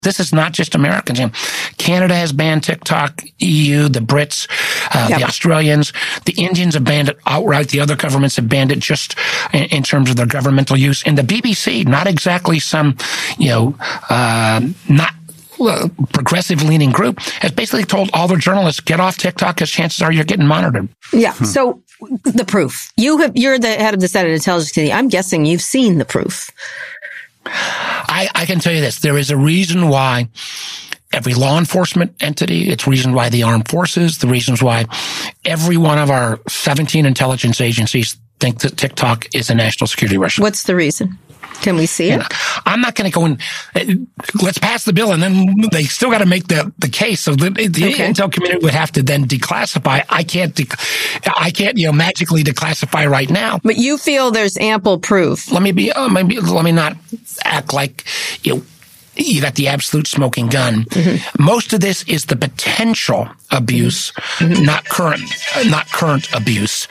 This is not just Americans. Canada has banned TikTok, EU, the Brits, the Australians, the Indians have banned it outright. The other governments have banned it just in terms of their governmental use. And the BBC, not exactly some, not progressive-leaning group, has basically told all their journalists, get off TikTok because chances are you're getting monitored. Yeah. So the proof. You're the head of the Senate Intelligence Committee. I'm guessing you've seen the proof. I can tell you this. There is a reason why every law enforcement entity, it's reason why the armed forces, the reasons why every one of our 17 intelligence agencies think that TikTok is a national security risk. What's the reason? Can we see it? I'm not going to go and let's pass the bill, and then they still got to make the case. So the intel community would have to then declassify. I can't magically declassify right now. But you feel there's ample proof. Let me not act like you got the absolute smoking gun. Mm-hmm. Most of this is the potential abuse, not current abuse.